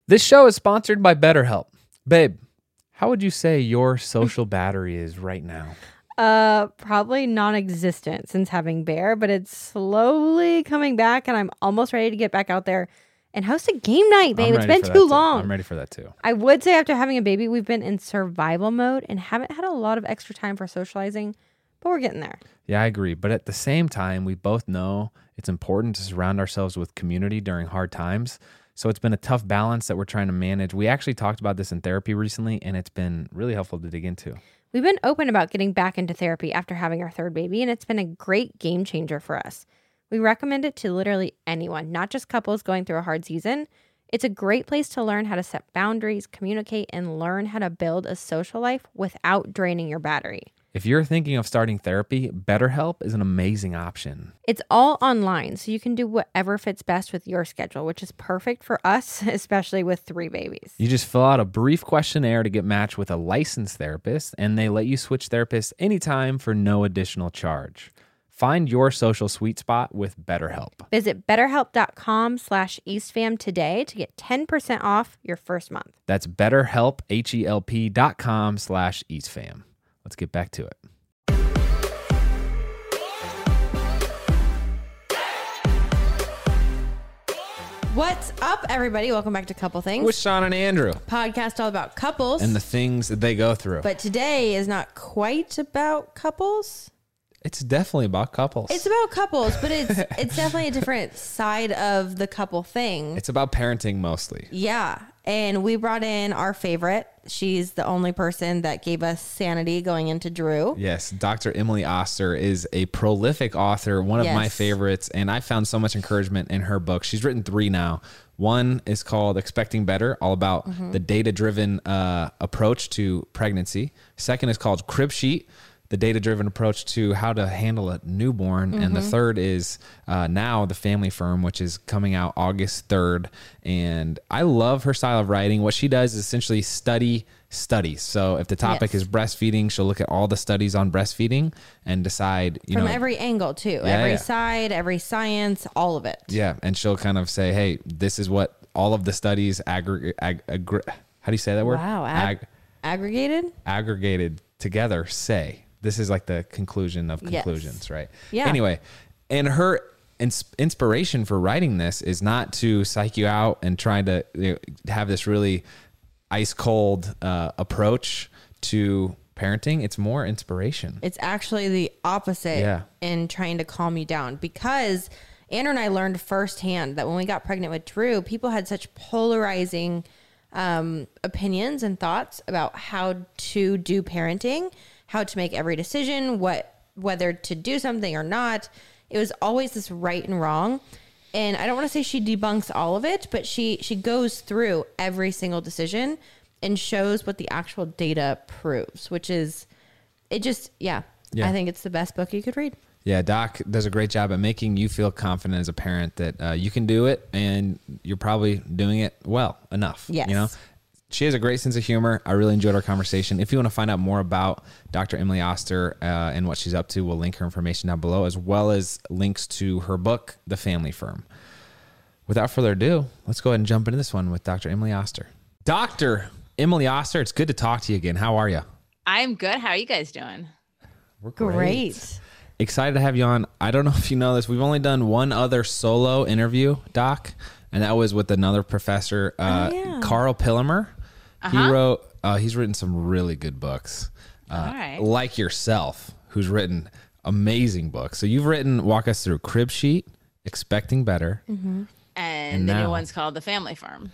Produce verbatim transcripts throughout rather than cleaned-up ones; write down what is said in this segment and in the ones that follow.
This show is sponsored by BetterHelp. Babe, how would you say your social battery is right now? Uh, probably non-existent since having Bear, but it's slowly coming back, and I'm almost ready to get back out there and host a game night, babe. It's been too long. I'm ready for that too. I would say after having a baby, we've been in survival mode and haven't had a lot of extra time for socializing, but we're getting there. Yeah, I agree. But at the same time, we both know it's important to surround ourselves with community during hard times. So it's been a tough balance that we're trying to manage. We actually talked about this in therapy recently, and it's been really helpful to dig into. We've been open about getting back into therapy after having our third baby, and it's been a great game changer for us. We recommend it to literally anyone, not just couples going through a hard season. It's a great place to learn how to set boundaries, communicate, and learn how to build a social life without draining your battery. If you're thinking of starting therapy, BetterHelp is an amazing option. It's all online, so you can do whatever fits best with your schedule, which is perfect for us, especially with three babies. You just fill out a brief questionnaire to get matched with a licensed therapist, and they let you switch therapists anytime for no additional charge. Find your social sweet spot with BetterHelp. Visit betterhelp.com slash eastfam today to get ten percent off your first month. That's betterhelp, H-E-L-P dot com slash eastfam. Let's get back to it. What's up, everybody? Welcome back to Couple Things. With Sean and Andrew. Podcast all about couples. And the things that they go through. But today is not quite about couples. It's definitely about couples. It's about couples, but it's it's definitely a different side of the couple thing. It's about parenting mostly. Yeah. And we brought in our favorite. She's the only person that gave us sanity going into Drew. Yes. Doctor Emily Oster is a prolific author, one of Yes. my favorites. And I found so much encouragement in her book. She's written three now. One is called Expecting Better, all about mm-hmm. the data-driven uh, approach to pregnancy. Second is called Crib Sheet, the data-driven approach to how to handle a newborn. Mm-hmm. And the third is uh, now The Family Firm, which is coming out August third. And I love her style of writing. What she does is essentially study studies. So if the topic yes. is breastfeeding, she'll look at all the studies on breastfeeding and decide, you From know. every angle, too. Yeah, every yeah. side, every science, all of it. Yeah. And she'll kind of say, hey, this is what all of the studies aggregate. Ag- ag- how do you say that word? Wow. Ag- ag- aggregated? Aggregated together say. This is like the conclusion of conclusions, yes. right? Yeah. Anyway, and her ins- inspiration for writing this is not to psych you out and try to you know, have this really ice cold uh, approach to parenting. It's more inspiration. It's actually the opposite yeah. in trying to calm you down, because Andrew and I learned firsthand that when we got pregnant with Drew, people had such polarizing um, opinions and thoughts about how to do parenting, how to make every decision, what whether to do something or not. It was always this right and wrong. And I don't want to say she debunks all of it, but she she goes through every single decision and shows what the actual data proves, which is, it just, yeah, yeah. I think it's the best book you could read. Yeah, Doc does a great job at making you feel confident as a parent that uh, you can do it, and you're probably doing it well enough. Yes. You know? She has a great sense of humor. I really enjoyed our conversation. If you want to find out more about Doctor Emily Oster uh, and what she's up to, we'll link her information down below, as well as links to her book, The Family Firm. Without further ado, let's go ahead and jump into this one with Doctor Emily Oster. Doctor Emily Oster, it's good to talk to you again. How are you? I'm good. How are you guys doing? We're great. Great. Excited to have you on. I don't know if you know this. We've only done one other solo interview, Doc, and that was with another professor, uh, oh, yeah. Carl Pillemer. Uh-huh. He wrote, uh, he's written some really good books, uh, All right. like yourself, who's written amazing books. So you've written, walk us through Crib Sheet, Expecting Better. Mm-hmm. And, And the now- new one's called The Family Firm.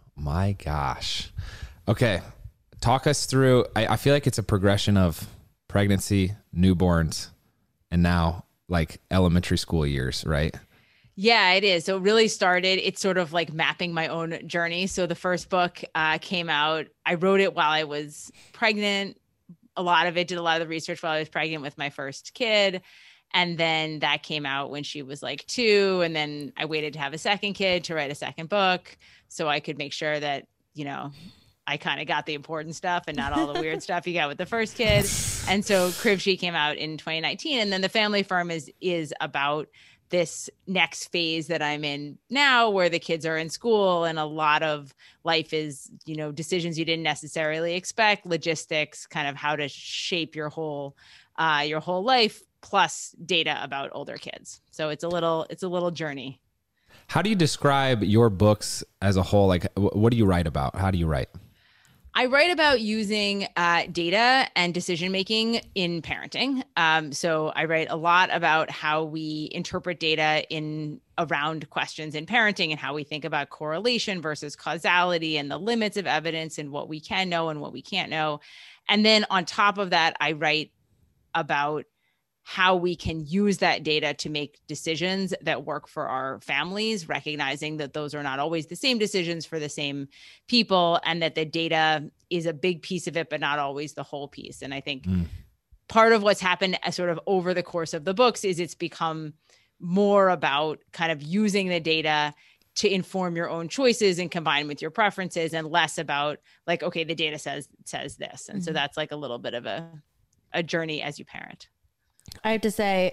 My gosh. Okay. Talk us through, I, I feel like it's a progression of pregnancy, newborns, and now like elementary school years, right? Yeah, it is. So it really started, it's sort of like mapping my own journey. So the first book uh, came out, I wrote it while I was pregnant. A lot of it, did a lot of the research while I was pregnant with my first kid. And then that came out when she was like two. And then I waited to have a second kid to write a second book so I could make sure that, you know, I kind of got the important stuff and not all the weird stuff you got with the first kid. And so Crib Sheet came out in twenty nineteen. And then The Family Firm is is about this next phase that I'm in now, where the kids are in school and a lot of life is, you know, decisions you didn't necessarily expect, logistics, kind of how to shape your whole, uh, your whole life, plus data about older kids. So it's a little, it's a little journey. How do you describe your books as a whole? Like, what do you write about? How do you write? I write about using uh, data and decision-making in parenting. Um, so I write a lot about how we interpret data in around questions in parenting and how we think about correlation versus causality and the limits of evidence and what we can know and what we can't know. And then on top of that, I write about how we can use that data to make decisions that work for our families, recognizing that those are not always the same decisions for the same people, and that the data is a big piece of it, but not always the whole piece. And I think mm. part of what's happened as sort of over the course of the books is it's become more about kind of using the data to inform your own choices and combine with your preferences, and less about like, okay, the data says, says this. And mm-hmm. so that's like a little bit of a, a journey as you parent. I have to say,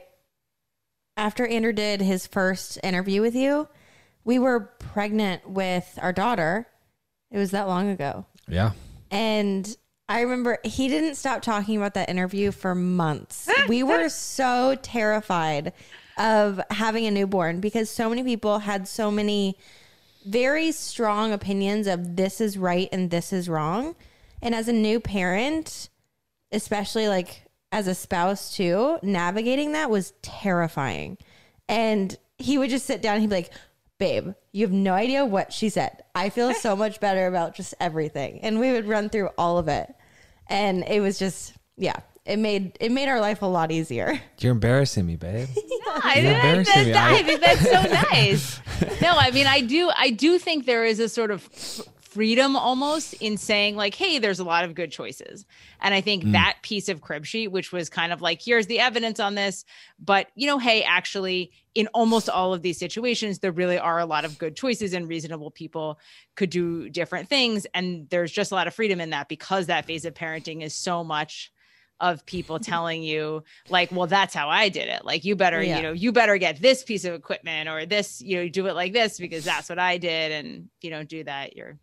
after Andrew did his first interview with you, we were pregnant with our daughter. It was that long ago. Yeah. And I remember he didn't stop talking about that interview for months. We were so terrified of having a newborn because so many people had so many very strong opinions of this is right and this is wrong. And as a new parent, especially like as a spouse too, navigating that was terrifying. And he would just sit down and he'd be like, babe, you have no idea what she said. I feel so much better about just everything. And we would run through all of it. And it was just, yeah, it made it made our life a lot easier. You're embarrassing me, babe. No, I, You're embarrassing that, me. That, I think that's so nice. No, I mean, I do, I do think there is a sort of freedom almost in saying like, hey, there's a lot of good choices. And I think mm. that piece of Crib Sheet, which was kind of like, here's the evidence on this, but you know, hey, actually in almost all of these situations, there really are a lot of good choices and reasonable people could do different things. And there's just a lot of freedom in that, because that phase of parenting is so much of people telling you like, well, that's how I did it. Like, you better, yeah. you know, you better get this piece of equipment or this, you know, do it like this because that's what I did. And if you don't do that, you're,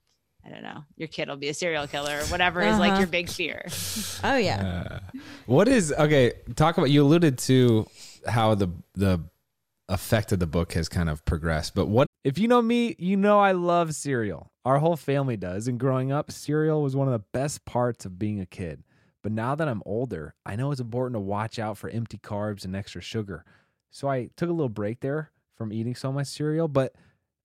I don't know, your kid will be a serial killer or whatever uh-huh. is like your big fear. Oh yeah. Uh, what is, okay, talk about, you alluded to how the, the effect of the book has kind of progressed, but what, if you know me, you know I love cereal. Our whole family does. And growing up, cereal was one of the best parts of being a kid. But now that I'm older, I know it's important to watch out for empty carbs and extra sugar. So I took a little break there from eating so much cereal. But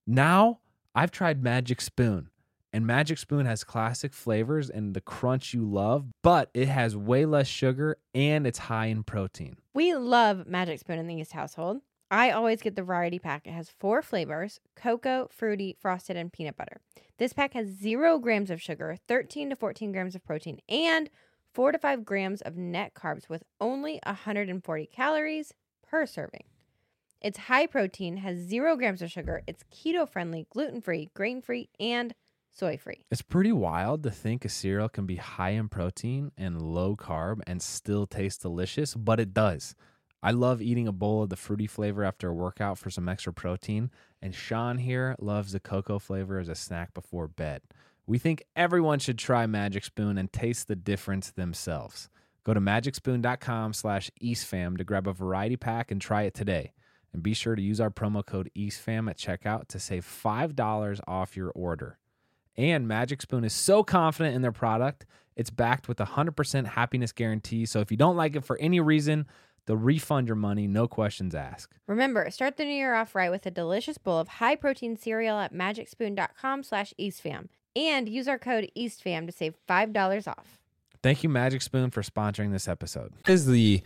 now I've tried Magic Spoon. And Magic Spoon has classic flavors and the crunch you love, but it has way less sugar and it's high in protein. We love Magic Spoon in the East household. I always get the variety pack. It has four flavors: cocoa, fruity, frosted, and peanut butter. This pack has zero grams of sugar, thirteen to fourteen grams of protein, and four to five grams of net carbs with only one hundred forty calories per serving. It's high protein, has zero grams of sugar. It's keto-friendly, gluten-free, grain-free, and soy-free. It's pretty wild to think a cereal can be high in protein and low carb and still taste delicious, but it does. I love eating a bowl of the fruity flavor after a workout for some extra protein, and Sean here loves the cocoa flavor as a snack before bed. We think everyone should try Magic Spoon and taste the difference themselves. Go to magicspoon.com slash EastFam to grab a variety pack and try it today. And be sure to use our promo code EastFam at checkout to save five dollars off your order. And Magic Spoon is so confident in their product, it's backed with a one hundred percent happiness guarantee. So if you don't like it for any reason, they'll refund your money, no questions asked. Remember, start the new year off right with a delicious bowl of high-protein cereal at magicspoon.com slash EastFam. And use our code EastFam to save five dollars off. Thank you, Magic Spoon, for sponsoring this episode. What is the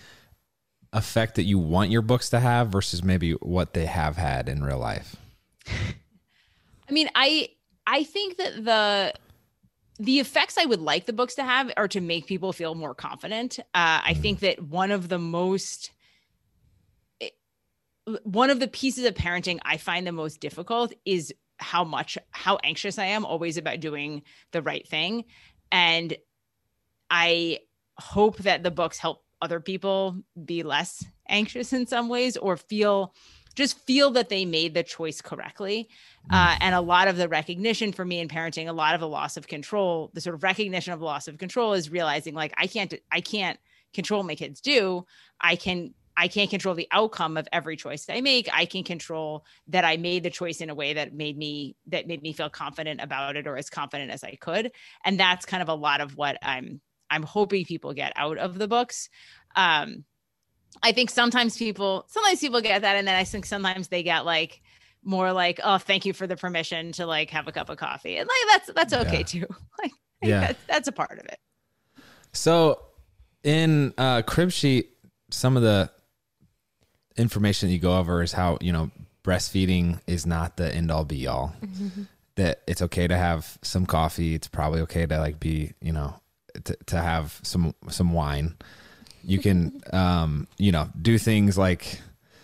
effect that you want your books to have versus maybe what they have had in real life? I mean, I I think that the the effects I would like the books to have are to make people feel more confident. Uh, I think that one of the most one of the pieces of parenting I find the most difficult is how much, how anxious I am always about doing the right thing. And I hope that the books help other people be less anxious in some ways, or feel just feel that they made the choice correctly. Uh, and a lot of the recognition for me in parenting, a lot of the loss of control, the sort of recognition of loss of control is realizing like, I can't, I can't control what my kids do. I can, I can't control the outcome of every choice that I make. I can control that I made the choice in a way that made me, that made me feel confident about it, or as confident as I could. And that's kind of a lot of what I'm, I'm hoping people get out of the books. Um, I think sometimes people, sometimes people get that. And then I think sometimes they get like more like, oh, thank you for the permission to like have a cup of coffee. And like, that's, that's okay yeah. too. Like, yeah, that's, that's a part of it. So in uh Crib Sheet, some of the information that you go over is how, you know, breastfeeding is not the end all be all, mm-hmm. that it's okay to have some coffee. It's probably okay to like be, you know, to, to have some, some wine. You can, um, you know, do things like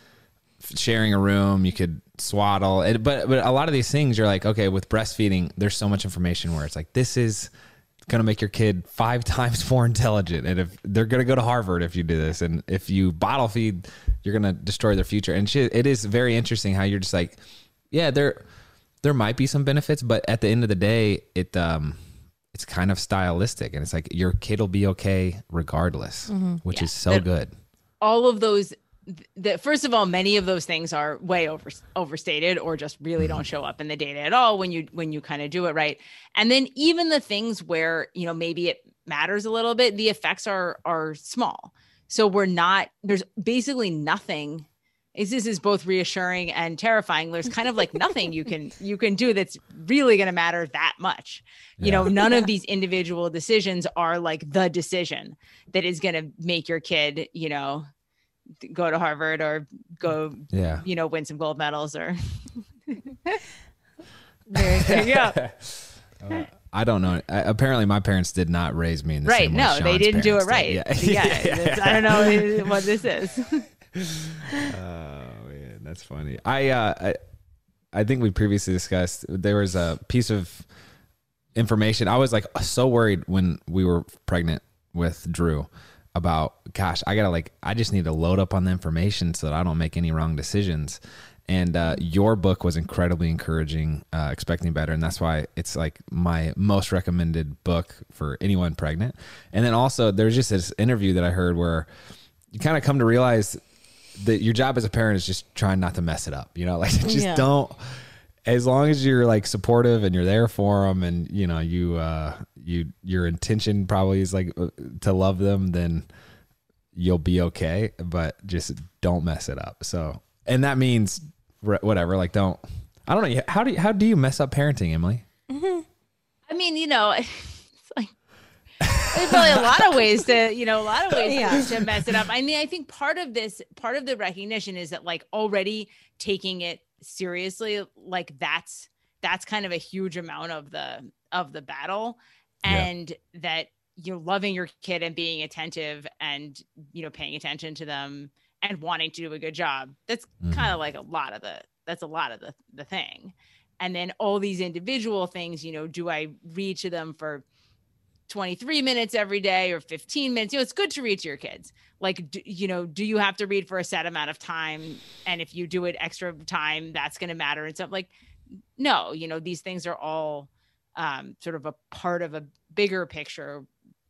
sharing a room. You could swaddle it, but but a lot of these things, you're like, okay, with breastfeeding, there's so much information where it's like, this is going to make your kid five times more intelligent, and if they're going to go to Harvard if you do this, and if you bottle feed, you're going to destroy their future. And shit, it is very interesting how you're just like, yeah, there there might be some benefits, but at the end of the day, it um. it's kind of stylistic, and it's like your kid will be okay regardless, mm-hmm. which yeah. is so that, good. All of those, the, first of all, many of those things are way over overstated, or just really mm-hmm. don't show up in the data at all when you, when you kind of do it right. And then even the things where, you know, maybe it matters a little bit, the effects are, are small. So we're not, there's basically nothing. Is this is both reassuring and terrifying. There's kind of like nothing you can you can do that's really going to matter that much. You yeah. know, none yeah. of these individual decisions are like the decision that is going to make your kid, you know, go to Harvard or go, yeah. you know, win some gold medals or. Very good. Yeah. Uh, I don't know. I, apparently, my parents did not raise me in the right. same way No, Sean's they didn't do it parents right. did. Yeah. yeah. yeah. I don't know what this is. Oh man, that's funny. I, uh, I I think we previously discussed there was a piece of information. I was like so worried when we were pregnant with Drew about, gosh, I gotta like I just need to load up on the information so that I don't make any wrong decisions. And uh, your book was incredibly encouraging, uh, Expecting Better, and that's why it's like my most recommended book for anyone pregnant. And then also there's just this interview that I heard where you kind of come to realize that your job as a parent is just trying not to mess it up, you know, like just yeah. don't, as long as you're like supportive and you're there for them, and you know, you, uh, you, your intention probably is like to love them, then you'll be okay, but just don't mess it up. So, and that means whatever, like don't, I don't know. How do you, how do you mess up parenting, Emily? Mm-hmm. I mean, you know, there's probably a lot of ways to, you know, a lot of ways yeah. to mess it up. I mean, I think part of this, part of the recognition is that like already taking it seriously, like that's, that's kind of a huge amount of the, of the battle. And yeah. that you're loving your kid and being attentive and, you know, paying attention to them and wanting to do a good job. That's mm-hmm. kind of like a lot of the, that's a lot of the, the thing. And then all these individual things, you know, do I read to them for twenty-three minutes every day or fifteen minutes? You know, it's good to read to your kids. Like, do, you know, do you have to read for a set amount of time? And if you do it extra time, that's going to matter and stuff. Like, no, you know, these things are all um, sort of a part of a bigger picture.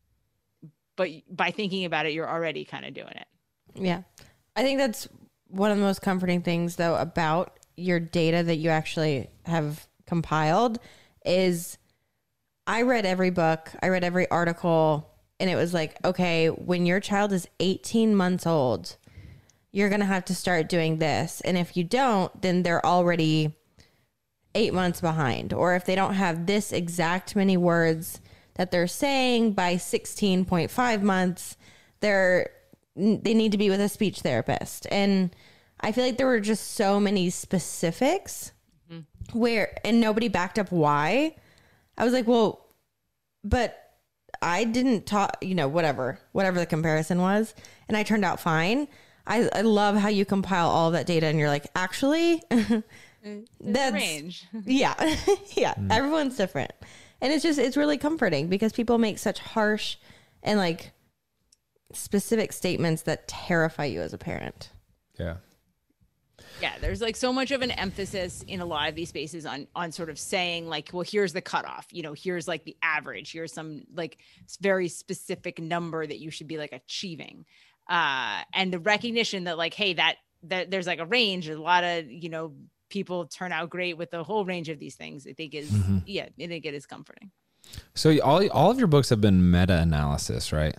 But by thinking about it, you're already kind of doing it. Yeah. I think that's one of the most comforting things, though, about your data that you actually have compiled is I read every book, I read every article, and it was like, okay, when your child is eighteen months old, you're going to have to start doing this. And if you don't, then they're already eight months behind. Or if they don't have this exact many words that they're saying by sixteen point five months, they're, they need to be with a speech therapist. And I feel like there were just so many specifics mm-hmm. where, and nobody backed up why. I was like, well, but I didn't talk, you know, whatever, whatever the comparison was. And I turned out fine. I, I love how you compile all of that data and you're like, actually, that's range. Yeah. yeah. Mm. Everyone's different. And it's just, it's really comforting because people make such harsh and like specific statements that terrify you as a parent. Yeah. Yeah, there's like so much of an emphasis in a lot of these spaces on on sort of saying like, well, here's the cutoff, you know, here's like the average, here's some like very specific number that you should be like achieving. Uh, and the recognition that like, hey, that that there's like a range, a lot of, you know, people turn out great with the whole range of these things, I think is, mm-hmm. yeah, I think it is comforting. So all all of your books have been meta-analysis, right?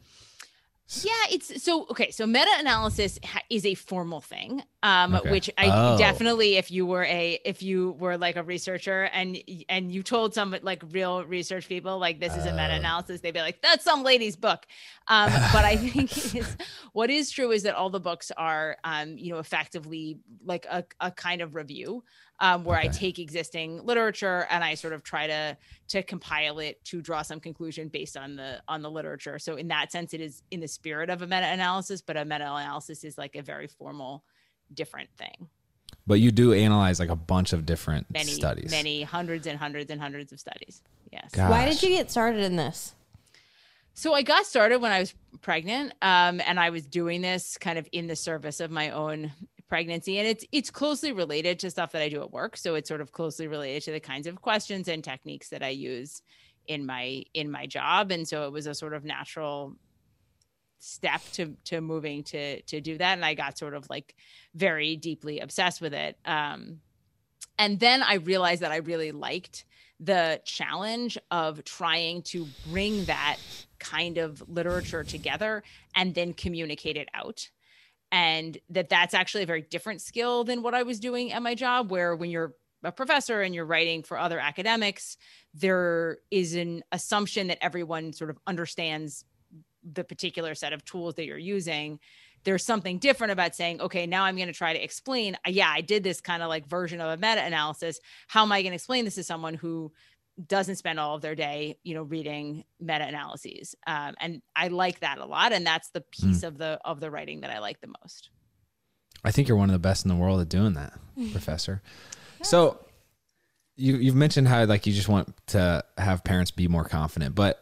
Yeah, it's so okay. So meta-analysis ha- is a formal thing, um, Okay. which I Oh. definitely, if you were a, if you were like a researcher and and you told some like real research people like this is a meta-analysis, they'd be like, that's some lady's book. Um, but I think it is, what is true is that all the books are, um, you know, effectively like a, a kind of review. Um, where Okay. I take existing literature and I sort of try to to compile it to draw some conclusion based on the on the literature. So in that sense, it is in the spirit of a meta-analysis, but a meta-analysis is like a very formal, different thing. But you do analyze like a bunch of different Many, studies. many hundreds and hundreds and hundreds of studies. Yes. God. Why Gosh. did you get started in this? So I got started when I was pregnant, um, and I was doing this kind of in the service of my own pregnancy, and it's it's closely related to stuff that I do at work. So it's sort of closely related to the kinds of questions and techniques that I use in my in my job, and so it was a sort of natural step to to moving to to do that, and I got sort of like very deeply obsessed with it. Um, and then I realized that I really liked the challenge of trying to bring that kind of literature together and then communicate it out. And that that's actually a very different skill than what I was doing at my job, where when you're a professor and you're writing for other academics, there is an assumption that everyone sort of understands the particular set of tools that you're using. There's something different about saying, okay, now I'm going to try to explain, yeah, I did this kind of like version of a meta-analysis. How am I going to explain this to someone who doesn't spend all of their day, you know, reading meta-analyses? Um, and I like that a lot. And that's the piece mm. of the, of the writing that I like the most. I think you're one of the best in the world at doing that, Professor. So you, you've mentioned how like you just want to have parents be more confident, but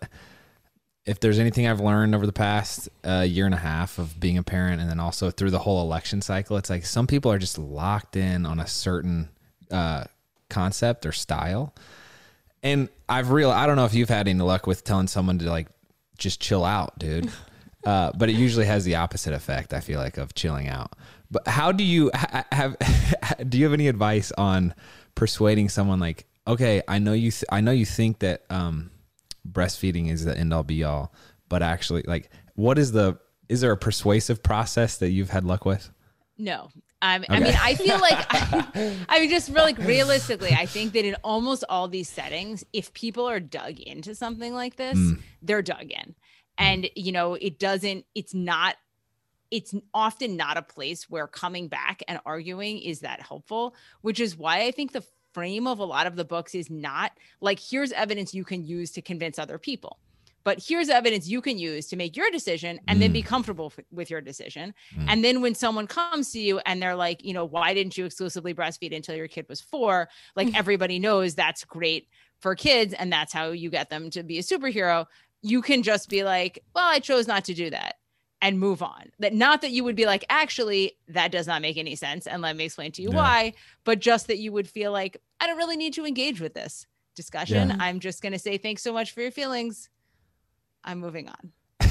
if there's anything I've learned over the past uh, year and a half of being a parent, and then also through the whole election cycle, it's like some people are just locked in on a certain uh, concept or style. And I've real, I don't know if you've had any luck with telling someone to like, just chill out, dude. Uh, but it usually has the opposite effect, I feel like, of chilling out. But how do you ha- have, do you have any advice on persuading someone like, okay, I know you, th- I know you think that, um, breastfeeding is the end all be all, but actually like, what is the, is there a persuasive process that you've had luck with? No. Um, Okay. I mean, I feel like, I, I mean, just really realistically, I think that in almost all these settings, if people are dug into something like this, mm. they're dug in. And, you know, it doesn't, it's not, it's often not a place where coming back and arguing is that helpful, which is why I think the frame of a lot of the books is not like, here's evidence you can use to convince other people, but here's evidence you can use to make your decision and mm. then be comfortable f- with your decision. Mm. And then when someone comes to you and they're like, you know, why didn't you exclusively breastfeed until your kid was four? Like everybody knows that's great for kids. And that's how you get them to be a superhero. You can just be like, well, I chose not to do that and move on. That not that you would be like, actually, that does not make any sense. And let me explain to you yeah. why, but just that you would feel like, I don't really need to engage with this discussion. Yeah. I'm just going to say, thanks so much for your feelings. I'm moving on.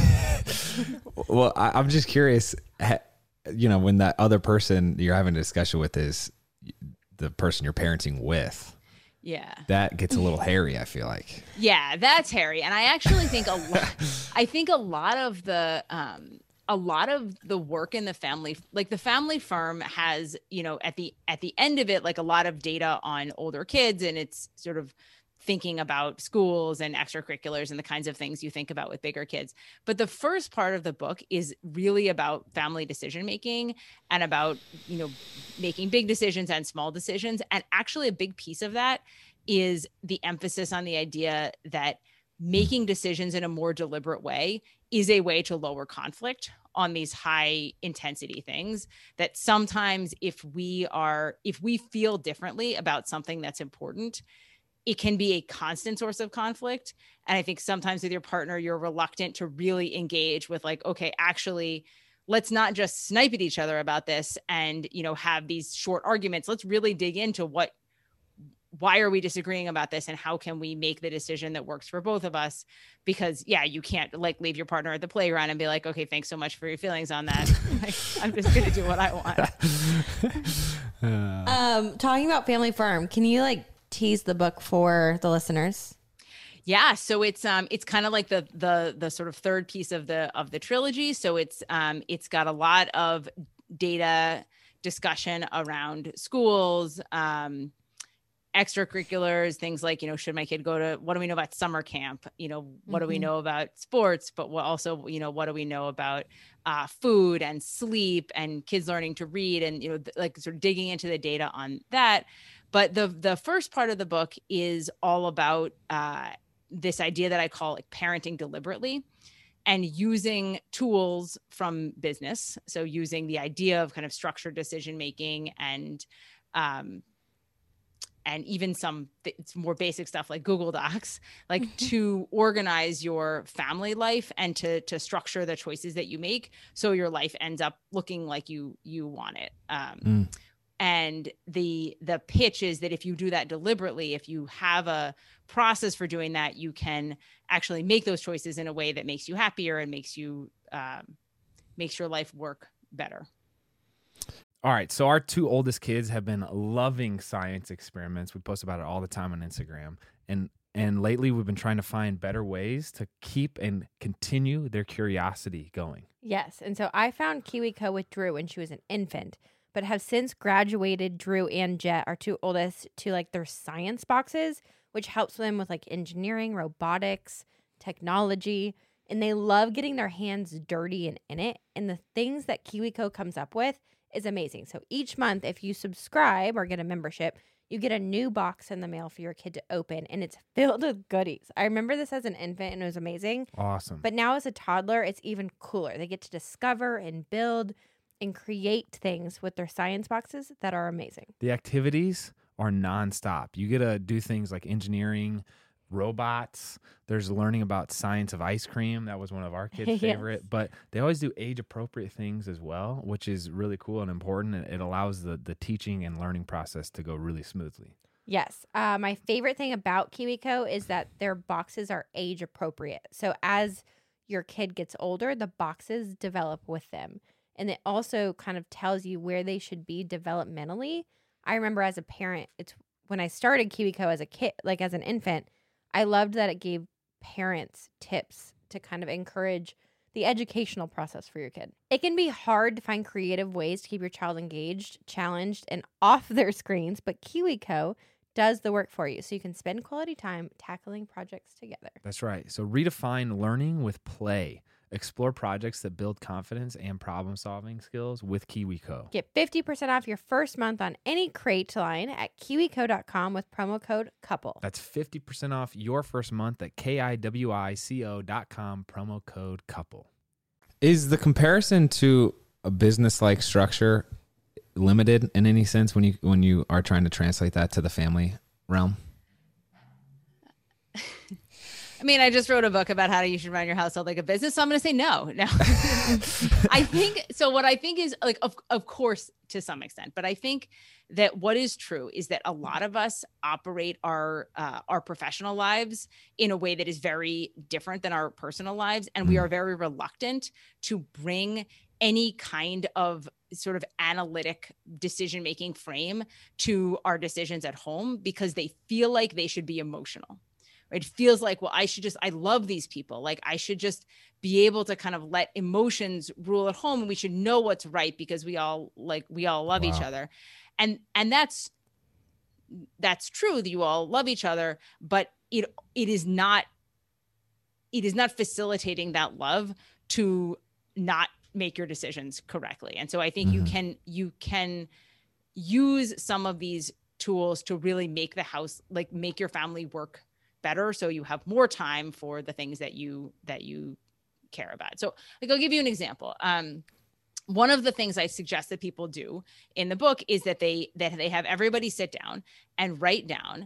Well, I, I'm just curious, you know, when that other person you're having a discussion with is the person you're parenting with. Yeah. That gets a little hairy, I feel like. Yeah, that's hairy. And I actually think a lot, I think a lot of the, um, a lot of the work in the family, like the family firm has, you know, at the, at the end of it, like a lot of data on older kids, and it's sort of thinking about schools and extracurriculars and the kinds of things you think about with bigger kids. But the first part of the book is really about family decision-making and about, you know, making big decisions and small decisions. And actually a big piece of that is the emphasis on the idea that making decisions in a more deliberate way is a way to lower conflict on these high intensity things. That sometimes if we are, if we feel differently about something that's important, it can be a constant source of conflict. And I think sometimes with your partner, you're reluctant to really engage with like, okay, actually, let's not just snipe at each other about this and, you know, have these short arguments. Let's really dig into what, why are we disagreeing about this, and how can we make the decision that works for both of us? Because yeah, you can't like leave your partner at the playground and be like, okay, thanks so much for your feelings on that. Like, I'm just going to do what I want. um, talking about Family Farm, can you like tease the book for the listeners? Yeah, so it's um it's kind of like the the the sort of third piece of the of the trilogy. So it's um it's got a lot of data discussion around schools, um extracurriculars, things like, you know, should my kid go to, what do we know about summer camp? You know, what mm-hmm. do we know about sports? But what also, you know, what do we know about uh, food and sleep and kids learning to read, and, you know, th- like sort of digging into the data on that. But the the first part of the book is all about uh, this idea that I call like parenting deliberately, and using tools from business. So using the idea of kind of structured decision making and um, and even some it's more basic stuff like Google Docs, like to organize your family life and to to structure the choices that you make so your life ends up looking like you you want it. Um, mm. And the the pitch is that if you do that deliberately, if you have a process for doing that, you can actually make those choices in a way that makes you happier and makes you um, makes your life work better. All right, so our two oldest kids have been loving science experiments. We post about it all the time on Instagram. And and lately we've been trying to find better ways to keep and continue their curiosity going. Yes, and so I found KiwiCo with Drew when she was an infant, but have since graduated Drew and Jet, our two oldest, to like their science boxes, which helps them with like engineering, robotics, technology, and they love getting their hands dirty and in it. And the things that KiwiCo comes up with is amazing. So each month, if you subscribe or get a membership, you get a new box in the mail for your kid to open, and it's filled with goodies. I remember this as an infant, and it was amazing. Awesome. But now as a toddler, it's even cooler. They get to discover and build and create things with their science boxes that are amazing. The activities are nonstop. You get to do things like engineering, robots. There's learning about science of ice cream. That was one of our kids' yes. favorite. But they always do age-appropriate things as well, which is really cool and important. It allows the the teaching and learning process to go really smoothly. Yes. Uh, my favorite thing about KiwiCo is that their boxes are age-appropriate. So as your kid gets older, the boxes develop with them. And it also kind of tells you where they should be developmentally. I remember as a parent, it's when I started KiwiCo as a kid, like as an infant, I loved that it gave parents tips to kind of encourage the educational process for your kid. It can be hard to find creative ways to keep your child engaged, challenged, and off their screens, but KiwiCo does the work for you, so you can spend quality time tackling projects together. That's right. So redefine learning with play. Explore projects that build confidence and problem-solving skills with KiwiCo. Get fifty percent off your first month on any crate line at kiwico dot com with promo code COUPLE. That's fifty percent off your first month at kiwico dot com, promo code COUPLE. Is the comparison to a business-like structure limited in any sense when you when you are trying to translate that to the family realm? I mean, I just wrote a book about how you should run your household like a business. So I'm going to say no. No, I think so. What I think is like, of, of course, to some extent, but I think that what is true is that a lot of us operate our, uh, our professional lives in a way that is very different than our personal lives. And we are very reluctant to bring any kind of sort of analytic decision-making frame to our decisions at home because they feel like they should be emotional. It feels like, well, I should just, I love these people. Like I should just be able to kind of let emotions rule at home, and we should know what's right because we all like, we all love wow. each other. And, and that's, that's true that you all love each other, but it, it is not, it is not facilitating that love to not make your decisions correctly. And so I think mm-hmm. you can, you can use some of these tools to really make the house, like make your family work better, so you have more time for the things that you that you care about. So like I'll give you an example. Um, one of the things I suggest that people do in the book is that they that they have everybody sit down and write down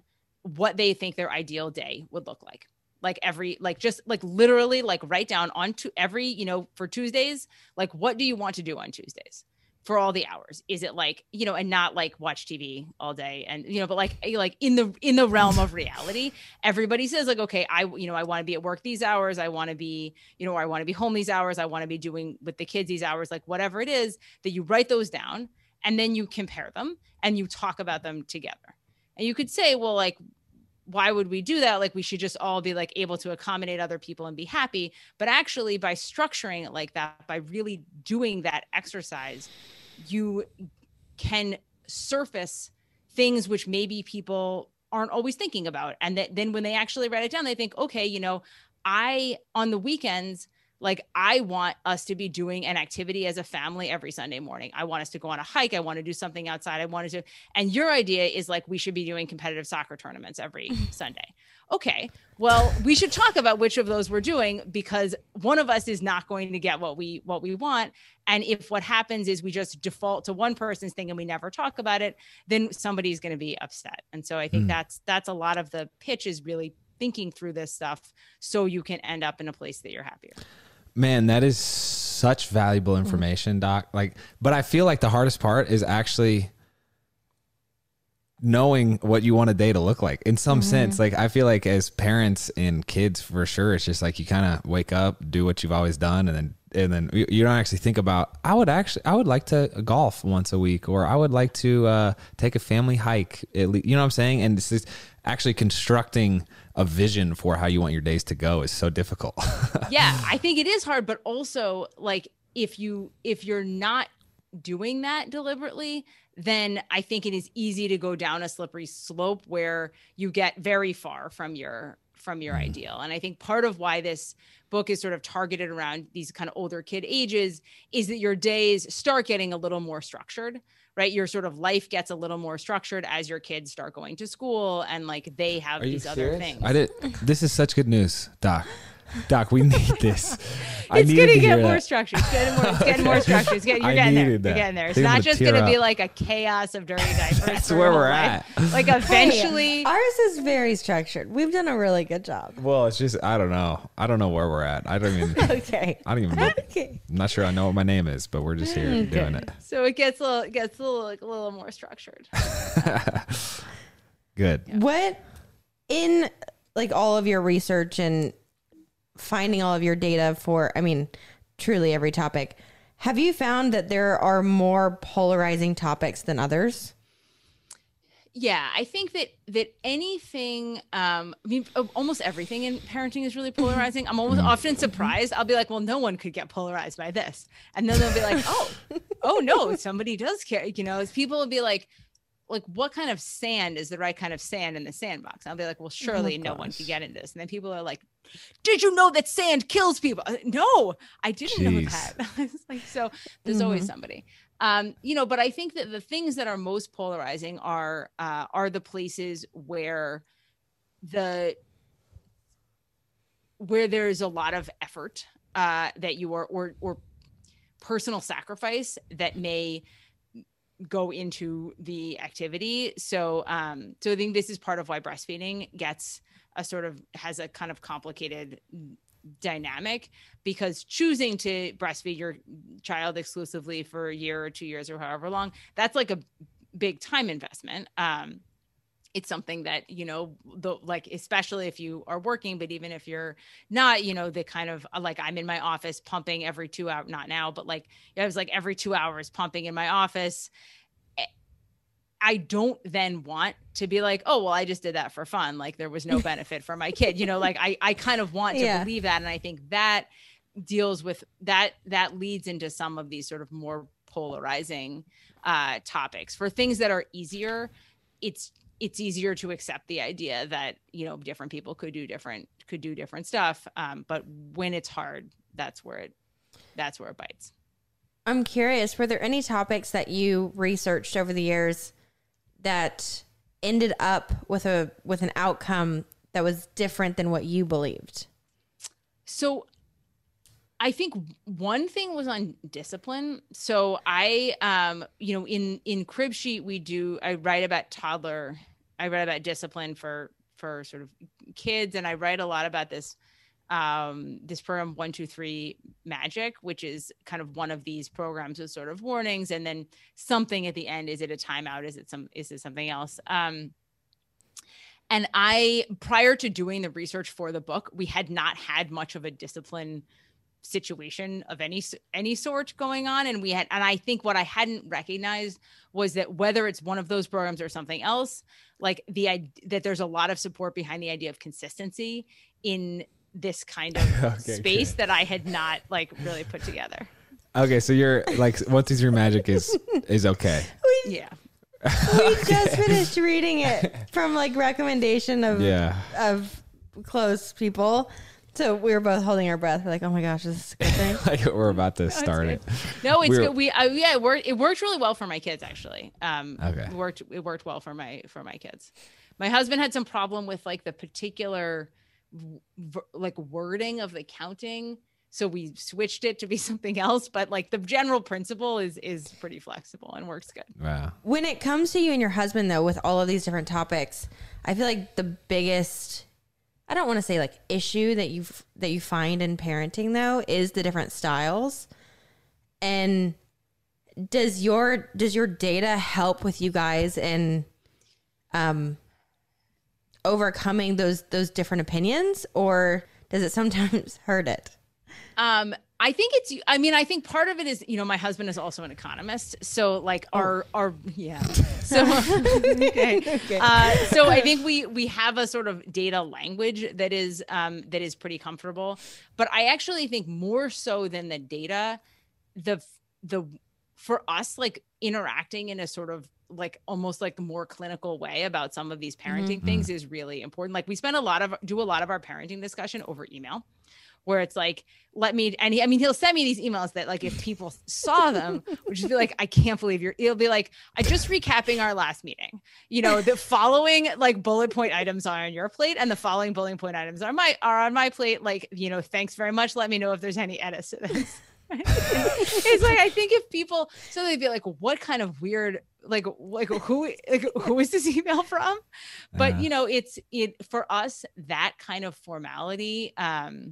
what they think their ideal day would look like. Like every, like just like literally like write down on to every, you know, for Tuesdays, like what do you want to do on Tuesdays for all the hours? Is it like, you know, and not like watch T V all day and, you know, but like, like in the, in the realm of reality, everybody says like, okay, I, you know, I want to be at work these hours. I want to be, you know, or I want to be home these hours. I want to be doing with the kids these hours, like whatever it is that you write those down and then you compare them and you talk about them together. And you could say, well, like, why would we do that? Like we should just all be like able to accommodate other people and be happy. But actually by structuring it like that, by really doing that exercise, you can surface things which maybe people aren't always thinking about. And that then when they actually write it down, they think, okay, you know, I, on the weekends, like I want us to be doing an activity as a family every Sunday morning. I want us to go on a hike. I want to do something outside. I wanted to, and your idea is like, we should be doing competitive soccer tournaments every Sunday. Okay. Well, we should talk about which of those we're doing because one of us is not going to get what we, what we want. And if what happens is we just default to one person's thing and we never talk about it, then somebody's going to be upset. And so I think mm. that's, that's a lot of the pitch is really thinking through this stuff so you can end up in a place that you're happier. Man, that is such valuable information, Doc. Like, but I feel like the hardest part is actually knowing what you want a day to look like in some mm-hmm. sense. Like, I feel like as parents and kids, for sure, it's just like you kind of wake up, do what you've always done, and then and then you don't actually think about, I would actually, I would like to golf once a week, or I would like to uh, take a family hike. At least, you know what I'm saying? And this is actually constructing a vision for how you want your days to go is so difficult. Yeah, I think it is hard, but also like if you, if you're not doing that deliberately, then I think it is easy to go down a slippery slope where you get very far from your from your mm. ideal. And I think part of why this book is sort of targeted around these kind of older kid ages is that your days start getting a little more structured, right? Your sort of life gets a little more structured as your kids start going to school and like they have Are these you other serious? things. I did. This is such good news, Doc. Doc, we need this. I it's going to get more that. structured. It's getting more, it's getting more structured. It's getting, you're I getting there. that. You're getting there. It's Think not just going to be up. like a chaos of dirty diapers. That's where we're at. Like eventually. Hey, ours is very structured. We've done a really good job. Well, it's just, I don't know. I don't know where we're at. I don't even. Okay. I don't even know. Okay. I'm not sure I know what my name is, but we're just here okay. doing it. So it gets a little, it gets a little, like, a little more structured. Good. Yeah. What in like all of your research and finding all of your data for, I mean, truly every topic, have you found that there are more polarizing topics than others? Yeah, I think that that anything, um, I mean, almost everything in parenting is really polarizing. I'm almost often surprised. I'll be like, well, no one could get polarized by this. And then they'll be like, oh, oh no, somebody does care. You know, people will be like, like, what kind of sand is the right kind of sand in the sandbox? I'll be like, well, surely oh no one can get into this. And then people are like, did you know that sand kills people? No, I didn't Jeez. know that. It's like, so there's mm-hmm. always somebody, um, you know, but I think that the things that are most polarizing are, uh, are the places where the, where there's a lot of effort, uh, that you are, or, or personal sacrifice that may go into the activity. So, um, so I think this is part of why breastfeeding gets a sort of, has a kind of complicated dynamic, because choosing to breastfeed your child exclusively for a year or two years or however long, that's like a big time investment. Um, it's something that, you know, the, like, especially if you are working, but even if you're not, you know, the kind of like, I'm in my office pumping every two hours, not now, but like, I was like every two hours pumping in my office. I don't then want to be like, oh, well, I just did that for fun. Like there was no benefit for my kid, you know, like I, I kind of want to yeah. believe that. And I think that deals with that, that leads into some of these sort of more polarizing uh, topics. For things that are easier, it's, it's easier to accept the idea that, you know, different people could do different, could do different stuff. Um, but when it's hard, that's where it, that's where it bites. I'm curious, were there any topics that you researched over the years that ended up with a, with an outcome that was different than what you believed? So I think one thing was on discipline. So I, um, you know, in, in Crib Sheet, we do, I write about toddler, I write about discipline for for sort of kids. And I write a lot about this, um, this program one, two, three Magic, which is kind of one of these programs with sort of warnings. And then something at the end. Is it a timeout? Is it some, is it something else? Um, and I, prior to doing the research for the book, we had not had much of a discipline situation of any any sort going on, and we had and I think what I hadn't recognized was that whether it's one of those programs or something else, like the that there's a lot of support behind the idea of consistency in this kind of okay, space good. that I had not like really put together. Okay, so you're like one two three Magic is is okay. We, yeah. We okay. just finished reading it from like recommendation of yeah. of close people. So we were both holding our breath. We're like, oh my gosh, is this a good thing? Like we're about to start it. No, it's we good. We, uh, yeah, it worked. It worked really well for my kids, actually. Um, okay. It worked. It worked well for my, for my kids. My husband had some problem with like the particular v- like wording of the counting. So we switched it to be something else, but like the general principle is, is pretty flexible and works good. Wow. When it comes to you and your husband though, with all of these different topics, I feel like the biggest, I don't want to say like issue that you that you find in parenting though is the different styles. And does your does your data help with you guys in um overcoming those those different opinions, or does it sometimes hurt it? Um I think it's, I mean, I think part of it is, you know, my husband is also an economist. So like oh. our, our, yeah. So, okay. okay. Uh, so I think we, we have a sort of data language that is, um, that is pretty comfortable, but I actually think more so than the data, the, the, for us, like interacting in a sort of like almost like more clinical way about some of these parenting mm-hmm. things is really important. Like we spend a lot of, do a lot of our parenting discussion over email, where it's like, let me, and he, I mean, he'll send me these emails that like, if people saw them, would just be like, I can't believe you're, it'll be like, I just recapping our last meeting, you know, the following like bullet point items are on your plate and the following bullet point items are my, are on my plate. Like, you know, thanks very much. Let me know if there's any edits to this. It's like, I think if people, so they'd be like, what kind of weird, like, like who, like, who is this email from? But uh, you know, it's, it, for us, that kind of formality, um,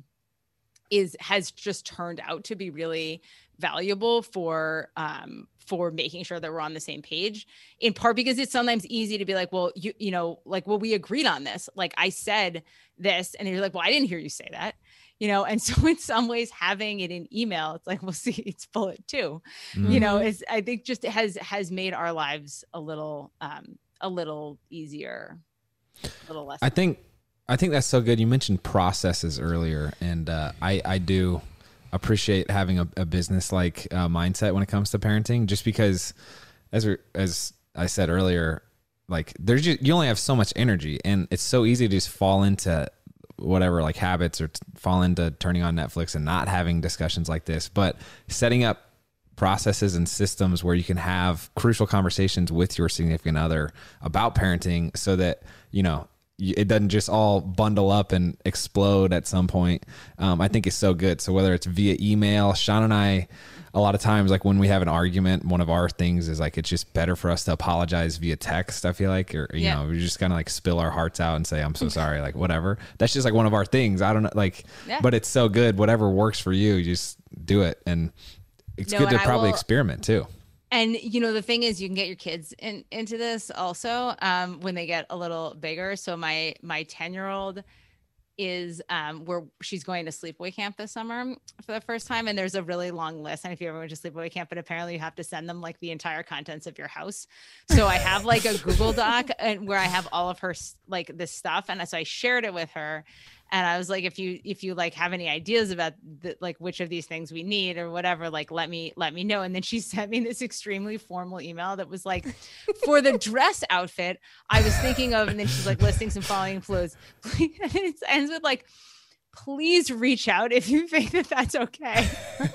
is has just turned out to be really valuable for um for making sure that we're on the same page, in part because it's sometimes easy to be like, well, you you know, like, well, we agreed on this, like I said this, and you're like, well, I didn't hear you say that, you know. And so in some ways having it in email, it's like, well, see, it's bullet too, mm-hmm. you know, is I think just has has made our lives a little um a little easier, a little less. I think I think that's so good. You mentioned processes earlier, and uh, I, I do appreciate having a, a business-like uh, mindset when it comes to parenting, just because, as we, as I said earlier, like there's just, you only have so much energy, and it's so easy to just fall into whatever like habits or t- fall into turning on Netflix and not having discussions like this. But setting up processes and systems where you can have crucial conversations with your significant other about parenting, so that, you know, it doesn't just all bundle up and explode at some point. Um, I think it's so good. So whether it's via email, Sean and I, a lot of times, like when we have an argument, one of our things is like, it's just better for us to apologize via text. I feel like, or, you yeah. know, we just kind of like spill our hearts out and say, I'm so sorry, like whatever. That's just like one of our things. I don't know, like, yeah. but it's so good. Whatever works for you, you just do it. And it's no, good to probably will- experiment too. And, you know, the thing is, you can get your kids in, into this also um, when they get a little bigger. So my my ten-year-old is um, where she's going to sleepaway camp this summer for the first time. And there's a really long list. And if you ever went to sleepaway camp, but apparently you have to send them like the entire contents of your house. So I have like a Google Doc and where I have all of her like this stuff. And so I shared it with her. And I was like, if you, if you like have any ideas about the, like which of these things we need or whatever, like, let me, let me know. And then she sent me this extremely formal email that was like, for the dress outfit I was thinking of. And then she's like listing some following clothes. And it ends with like, please reach out if you think that that's okay.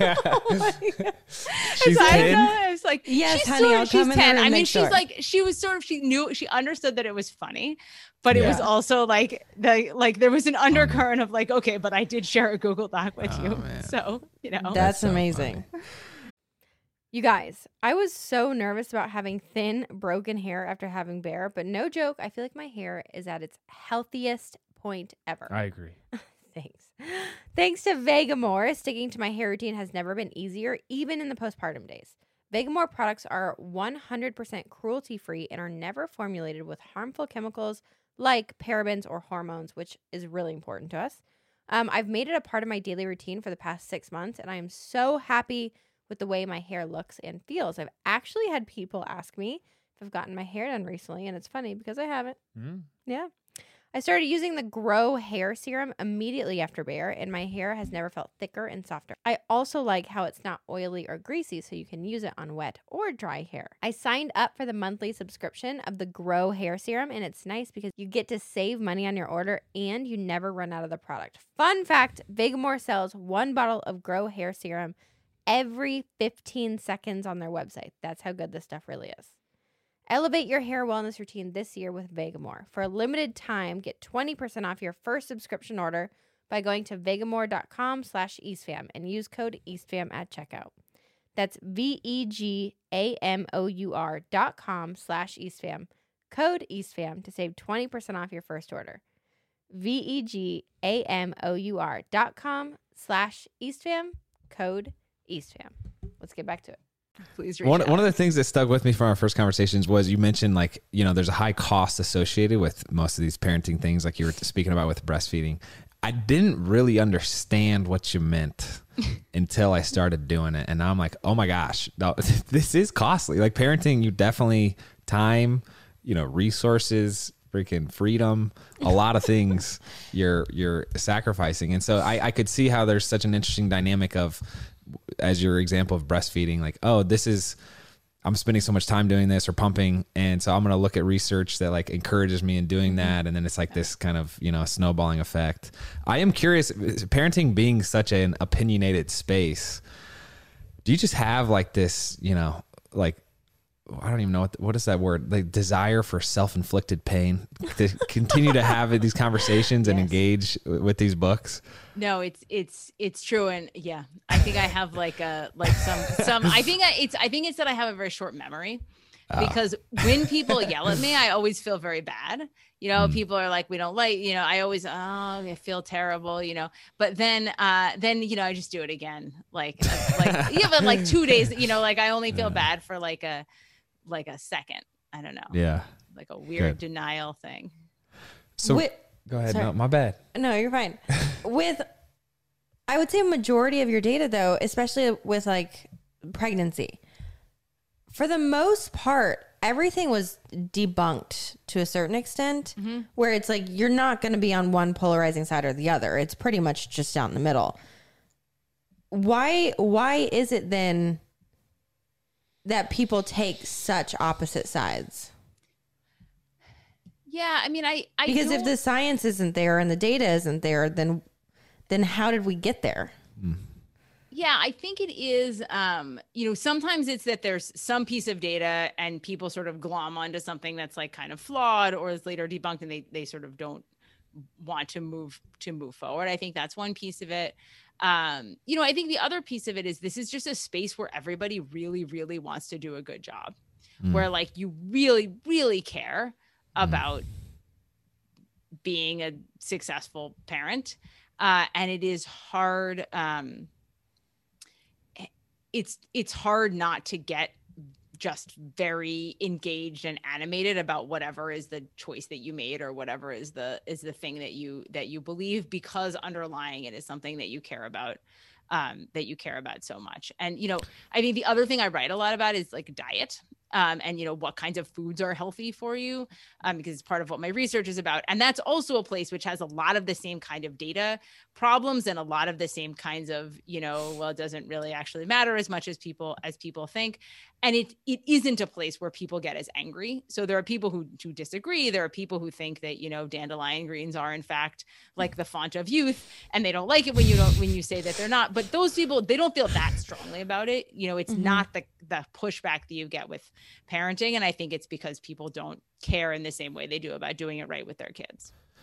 Oh she's so ten? I, know, I was like, yes, she's honey, sort I'll of, she's come ten. in I mean, sure. she's like, she was sort of, she knew, she understood that it was funny, but it yeah. was also like the, like there was an undercurrent of like, okay, but I did share a Google Doc with oh, you. Man. So, you know, that's, that's so amazing. Funny. You guys, I was so nervous about having thin, broken hair after having Bear, but no joke, I feel like my hair is at its healthiest point ever. I agree. Thanks. Thanks to Vegamore, sticking to my hair routine has never been easier, even in the postpartum days. Vegamore products are one hundred percent cruelty-free and are never formulated with harmful chemicals like parabens or hormones, which is really important to us. Um, I've made it a part of my daily routine for the past six months, and I am so happy with the way my hair looks and feels. I've actually had people ask me if I've gotten my hair done recently, and it's funny because I haven't. Mm. Yeah. I started using the Grow Hair Serum immediately after Bear, and my hair has never felt thicker and softer. I also like how it's not oily or greasy, so you can use it on wet or dry hair. I signed up for the monthly subscription of the Grow Hair Serum, and it's nice because you get to save money on your order and you never run out of the product. Fun fact, Vegamore sells one bottle of Grow Hair Serum every fifteen seconds on their website. That's how good this stuff really is. Elevate your hair wellness routine this year with Vegamore. For a limited time, get twenty percent off your first subscription order by going to vegamore.com slash eastfam and use code eastfam at checkout. That's V-E-G-A-M-O-U-R dot com slash eastfam. Code eastfam to save twenty percent off your first order. V-E-G-A-M-O-U-R dot com slash eastfam. Code eastfam. Let's get back to it. Please reach One, out. one of the things that stuck with me from our first conversations was you mentioned, like, you know, there's a high cost associated with most of these parenting things, like you were speaking about with breastfeeding. I didn't really understand what you meant until I started doing it. And now I'm like, oh my gosh, no, this is costly. Like parenting, you definitely time, you know, resources, freaking freedom, a lot of things you're, you're sacrificing. And so I, I could see how there's such an interesting dynamic of, as your example of breastfeeding, like, oh, this is, I'm spending so much time doing this or pumping. And so I'm going to look at research that like encourages me in doing that. And then it's like this kind of, you know, snowballing effect. I am curious, parenting being such an opinionated space, do you just have like this, you know, like, I don't even know what, what is that word? Like desire for self-inflicted pain to continue to have these conversations and Yes. engage with these books? No, it's it's it's true, and yeah, I think I have like a like some some. I think I, it's I think it's that I have a very short memory, because when people yell at me, I always feel very bad. You know, Mm. people are like, we don't like, you know, I always, oh, I feel terrible, you know, but then, uh, then, you know, I just do it again. Like, uh, like, yeah, but like two days, you know, like I only feel bad for like a, like a second. I don't know. Yeah. Like a weird Good. denial thing. So Wi- go ahead. sorry. No, my bad. No, you're fine. With, I would say majority of your data though, especially with like pregnancy, for the most part, everything was debunked to a certain extent, Mm-hmm. where it's like, you're not going to be on one polarizing side or the other. It's pretty much just down the middle. Why, why is it then that people take such opposite sides? Yeah. I mean, I, I Because if don't- the science isn't there and the data isn't there, then, then how did we get there? Yeah, I think it is, um, you know, sometimes it's that there's some piece of data and people sort of glom onto something that's like kind of flawed or is later debunked, and they they sort of don't want to move to move forward. I think that's one piece of it. Um, you know, I think the other piece of it is this is just a space where everybody really, really wants to do a good job, Mm. where like you really, really care about being a successful parent. Uh, and it is hard. Um, it's it's hard not to get just very engaged and animated about whatever is the choice that you made or whatever is the is the thing that you that you believe, because underlying it is something that you care about, um, that you care about so much. And you know, I think the other thing I write a lot about is like diet. Um, and, you know, what kinds of foods are healthy for you, um, because it's part of what my research is about. And that's also a place which has a lot of the same kind of data problems and a lot of the same kinds of, you know, well, it doesn't really actually matter as much as people as people think. And it it isn't a place where people get as angry. So there are people who, who disagree. There are people who think that, you know, dandelion greens are in fact like the font of youth, and they don't like it when you don't when you say that they're not. But those people, they don't feel that strongly about it. You know, it's Mhm. not the the pushback that you get with parenting. And I think it's because people don't care in the same way they do about doing it right with their kids.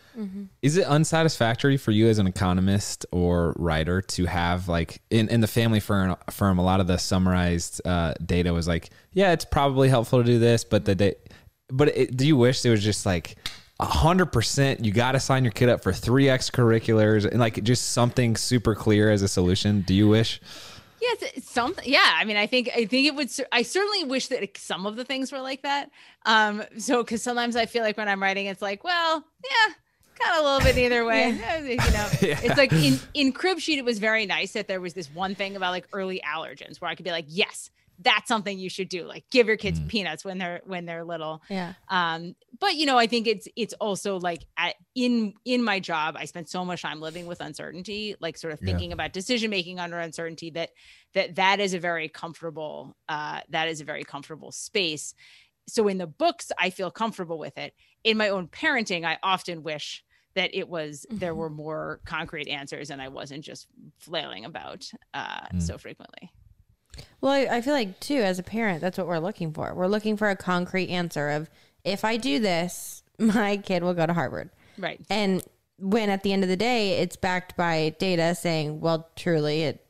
Mm-hmm. Is it unsatisfactory for you as an economist or writer to have like in, in the family firm, firm, a lot of the summarized uh, data was like, yeah, it's probably helpful to do this, but the day, but it, do you wish there was just like a hundred percent, you got to sign your kid up for three extracurriculars and like just something super clear as a solution? Do you wish? Yes, yeah, something. Yeah, I mean, I think I think it would. I certainly wish that some of the things were like that. Um, so because sometimes I feel like when I'm writing, it's like, well, yeah, kind of a little bit either way. Yeah. You know, yeah. It's like in in Crib Sheet, it was very nice that there was this one thing about like early allergens where I could be like, yes, that's something you should do. Like give your kids mm. peanuts when they're when they're little. Yeah. Um, but you know, I think it's it's also like at, in in my job, I spent so much time living with uncertainty, like sort of thinking yeah. about decision making under uncertainty. That that that is a very comfortable uh, that is a very comfortable space. So in the books, I feel comfortable with it. In my own parenting, I often wish that it was mm-hmm. there were more concrete answers, and I wasn't just flailing about uh, mm. so frequently. Well, I, I feel like, too, as a parent, that's what we're looking for. We're looking for a concrete answer of, if I do this, my kid will go to Harvard. Right. And when at the end of the day, it's backed by data saying, well, truly, it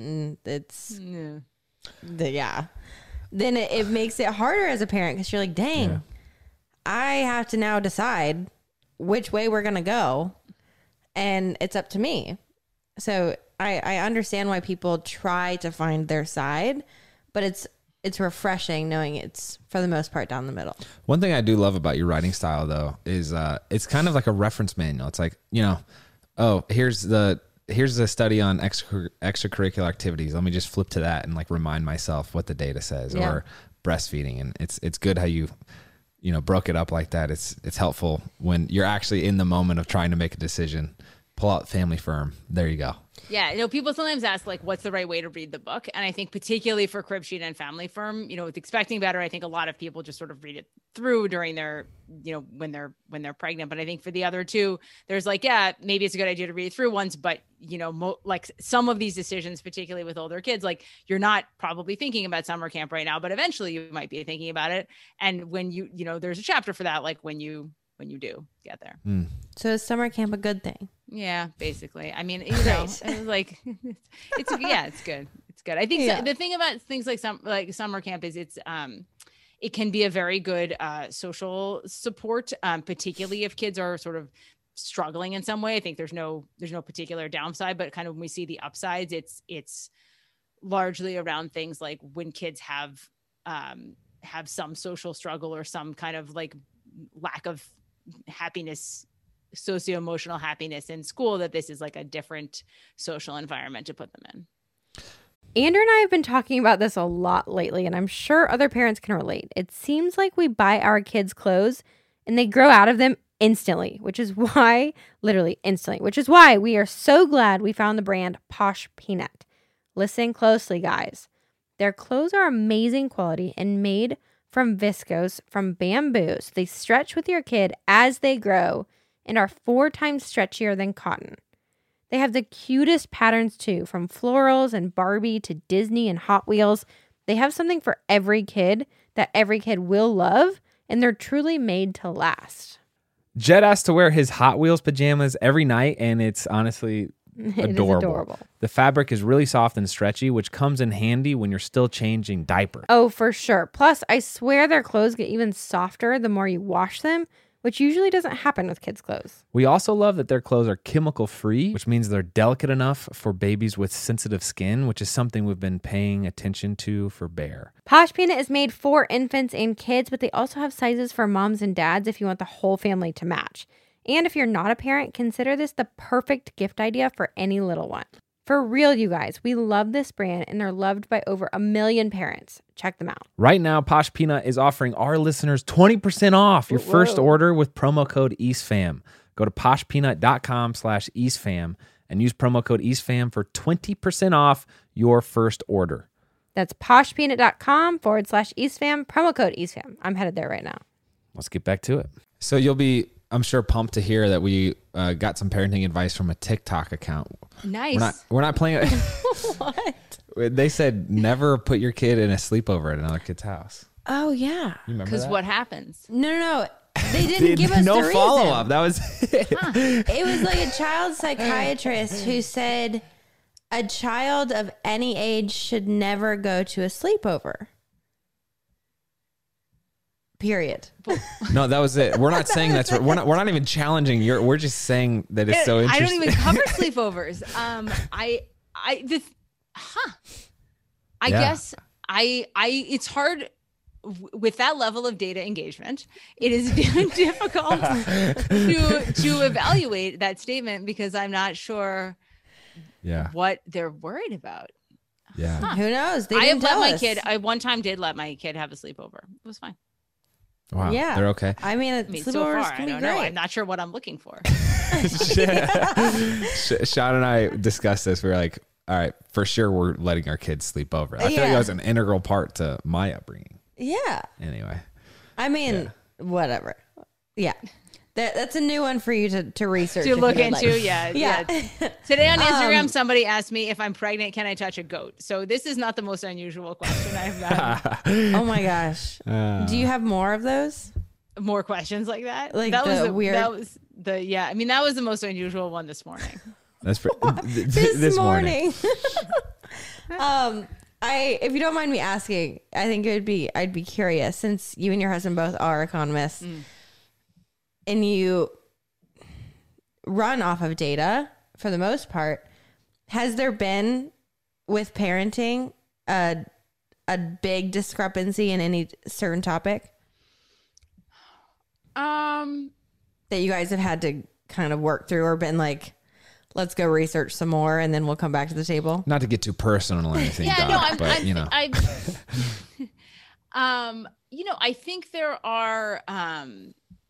it's, yeah, the, yeah. then it, it makes it harder as a parent because you're like, dang, yeah. I have to now decide which way we're going to go. And it's up to me. So I, I understand why people try to find their side, but it's it's refreshing knowing it's for the most part down the middle. One thing I do love about your writing style though is uh, it's kind of like a reference manual. It's like, you know, oh, here's the here's the study on extra, extracurricular activities. Let me just flip to that and like remind myself what the data says. Yeah. Or breastfeeding. And it's it's good how you you know broke it up like that. It's it's helpful when you're actually in the moment of trying to make a decision. Pull out Family Firm. There you go. Yeah. You know, people sometimes ask like, what's the right way to read the book? And I think particularly for Crib Sheet and Family Firm, you know, with Expecting Better, I think a lot of people just sort of read it through during their, you know, when they're, when they're pregnant. But I think for the other two, there's like, yeah, maybe it's a good idea to read it through once, but you know, mo- like some of these decisions, particularly with older kids, like you're not probably thinking about summer camp right now, but eventually you might be thinking about it. And when you, you know, there's a chapter for that, like when you, when you do get there. Mm. So is summer camp a good thing? Yeah, basically. I mean, you know, it's like it's yeah, it's good. It's good. I think yeah. so, the thing about things like some like summer camp is it's um it can be a very good uh social support, um, particularly if kids are sort of struggling in some way. I think there's no there's no particular downside, but kind of when we see the upsides, it's it's largely around things like when kids have um have some social struggle or some kind of like lack of happiness, socio-emotional happiness in school, that this is like a different social environment to put them in. Andrew and I have been talking about this a lot lately, and I'm sure other parents can relate. It seems like we buy our kids clothes and they grow out of them instantly, which is why, literally instantly, which is why we are so glad we found the brand Posh Peanut. Listen closely, guys. Their clothes are amazing quality and made from viscose from bamboo. So they stretch with your kid as they grow and are four times stretchier than cotton. They have the cutest patterns too, from florals and Barbie to Disney and Hot Wheels. They have something for every kid that every kid will love, and they're truly made to last. Jed has to wear his Hot Wheels pajamas every night, and it's honestly It adorable. is adorable. The fabric is really soft and stretchy, which comes in handy when you're still changing diapers. Oh, for sure. Plus, I swear their clothes get even softer the more you wash them, which usually doesn't happen with kids' clothes. We also love that their clothes are chemical free, which means they're delicate enough for babies with sensitive skin, which is something we've been paying attention to for Bear. Posh Peanut is made for infants and kids, but they also have sizes for moms and dads if you want the whole family to match. And if you're not a parent, consider this the perfect gift idea for any little one. For real, you guys, we love this brand and they're loved by over a million parents. Check them out. Right now, Posh Peanut is offering our listeners twenty percent off your Whoa. first order with promo code EastFam. Go to poshpeanut.com slash EastFam and use promo code EastFam for twenty percent off your first order. That's poshpeanut.com forward slash EastFam, promo code EastFam. I'm headed there right now. Let's get back to it. So you'll be, I'm sure, pumped to hear that we uh, got some parenting advice from a TikTok account. Nice. We're not, we're not playing. What? They said never put your kid in a sleepover at another kid's house. Oh, yeah. You remember Because that? what happens? No, no, no. They didn't give us no the follow reason. up. That was it. It was like a child psychiatrist who said a child of any age should never go to a sleepover. Period. No, that was it. We're not saying that's we're not we're not even challenging your. We're just saying that it's so I interesting. don't even cover sleepovers. Um, I, I, the, huh. I Yeah. guess I, I, it's hard w- with that level of data engagement. It is difficult to, to evaluate that statement because I'm not sure Yeah, what they're worried about. yeah. Who knows? They I didn't have let tell my us. kid, I one time did let my kid have a sleepover. It was fine. Wow, Yeah. they're okay. I mean, I mean, sleepovers so far, can I be don't great. know. I'm not sure what I'm looking for. Sh- Sean and I discussed this. We were like, all right, for sure, we're letting our kids sleep over. I feel like Yeah. that was an integral part to my upbringing. Yeah. Anyway, I mean, whatever. Yeah. That, that's a new one for you to, to research. To if look you'd into, like. yeah, Yeah. yeah. Today on Instagram, Um, somebody asked me if I'm pregnant, can I touch a goat? So this is not the most unusual question I've had. Oh my gosh. Uh, Do you have more of those? More questions like that? Like that was the the weird- That was the yeah. I mean, that was the most unusual one this morning. that's for, th- This, this morning. morning. um, I, if you don't mind me asking, I think it would be, I'd be curious since you and your husband both are economists Mm. and you run off of data for the most part. Has there been with parenting a, a big discrepancy in any certain topic Um, that you guys have had to kind of work through or been like, let's go research some more and then we'll come back to the table? Not to get too personal or anything, yeah, Doc, no, I'm, but I'm, you know, I, um, you know, I think there are um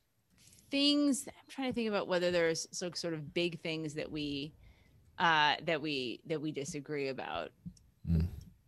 things. I'm trying to think about whether there's so sort of big things that we, uh, that we that we disagree about. well,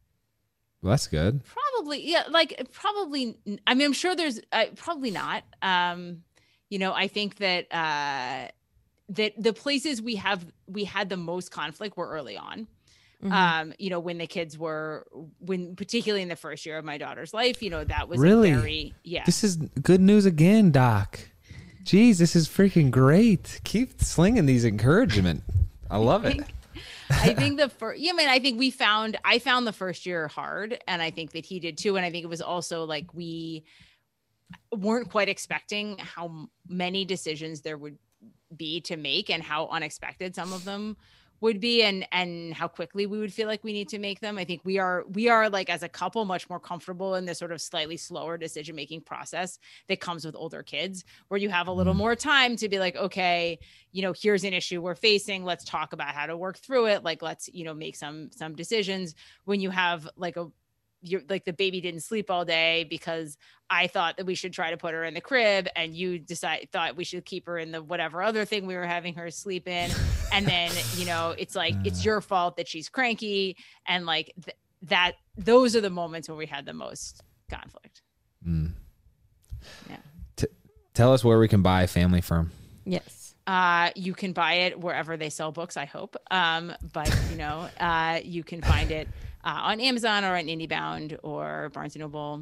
that's good. Probably, yeah, like probably. I mean, I'm sure there's uh, probably not. Um, you know, I think that uh, that the places we have we had the most conflict were early on. Mhm. Um, you know, when the kids were when particularly in the first year of my daughter's life, you know, that was Really? a very yeah. This is good news again, Doc. Jeez, this is freaking great. Keep slinging these encouragement. I love it. I think the first, yeah, I mean, I think we found, I found the first year hard, and I think that he did too. And I think it was also like we weren't quite expecting how many decisions there would be to make and how unexpected some of them would be, and and how quickly we would feel like we need to make them. I think we are we are like as a couple much more comfortable in this sort of slightly slower decision making process that comes with older kids, where you have a little more time to be like, okay, you know, here's an issue we're facing, let's talk about how to work through it, like let's, you know, make some some decisions. When you have like a you're like the baby didn't sleep all day because I thought that we should try to put her in the crib, and you decide thought we should keep her in the whatever other thing we were having her sleep in. And then, you know, it's like, it's your fault that she's cranky. And like th- that, those are the moments where we had the most conflict. Mm. Yeah. T- tell us where we can buy Family Firm. Yes. Uh, you can buy it wherever they sell books, I hope. Um, but you know, uh, you can find it uh, on Amazon or on IndieBound or Barnes and Noble.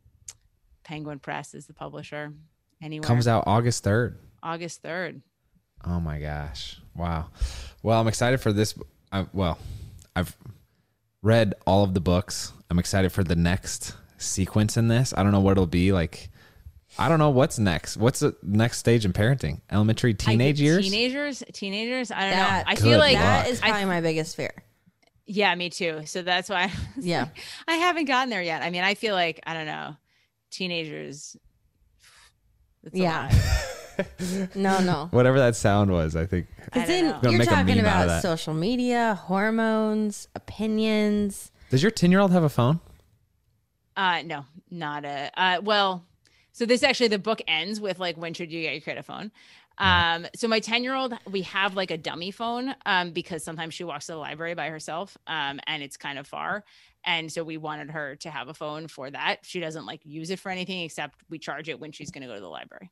Penguin Press is the publisher. Anywhere. Comes out August third. August third. Oh my gosh. Wow. Well, I'm excited for this. I, well, I've read all of the books. I'm excited for the next sequence in this. I don't know what it'll be like. I don't know what's next. What's the next stage in parenting? Elementary, teenage I, years? Teenagers, teenagers. I don't That- know. I Good feel like luck. That is I- probably my biggest fear. yeah, me too. So that's why I was Yeah. like, I haven't gotten there yet. I mean, I feel like, I don't know, teenagers. it's a Yeah. lot. No, no. Whatever that sound was, I think. I Because don't then know. Gonna you're make a talking meme out of about that. social media, hormones, opinions. Does your ten-year-old have a phone? Uh, no, not a, uh, well, so this actually, the book ends with like, when should you get your kid a phone? Um, so my ten year old, we have like a dummy phone, um, because sometimes she walks to the library by herself, um, and it's kind of far. And so we wanted her to have a phone for that. She doesn't like use it for anything except we charge it when she's going to go to the library.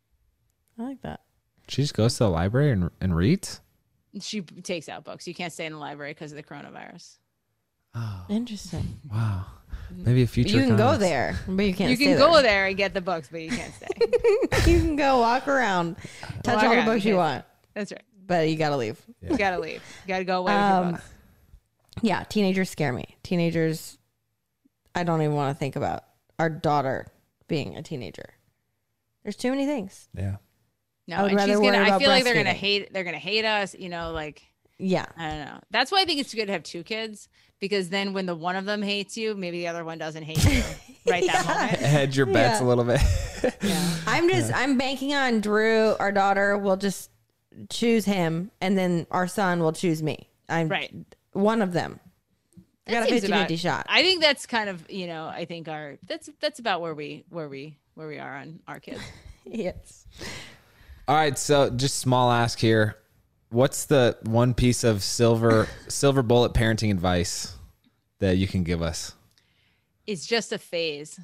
I like that. She just goes to the library and, and reads? She takes out books. You can't stay in the library because of the coronavirus. Oh, Interesting. wow. Maybe a future. You can go comics. there, but you can't. You stay can go there. there and get the books, but you can't stay. You can go walk around, touch Walk all the around, books you yes. want, That's right. but you gotta leave. You gotta leave. You gotta go away with your Um, books. Yeah, teenagers scare me. Teenagers, I don't even want to think about our daughter being a teenager. There's too many things. Yeah. I No, would and rather she's worry gonna. I about feel like they're gonna breastfeeding. hate. They're gonna hate us. You know, like Yeah. I don't know. That's why I think it's good to have two kids because then when the one of them hates you, maybe the other one doesn't hate you right that moment. Hedge your bets Yeah. a little bit. Yeah. I'm just, I'm banking on Drew, our daughter, will just choose him, and then our son will choose me. I'm Right. one of them. I got a seems fifty-fifty about- shot. I think that's kind of you know. I think our that's that's about where we where we where we are on our kids. Yes. All right, so just small ask here. What's the one piece of silver silver bullet parenting advice that you can give us? It's just a phase.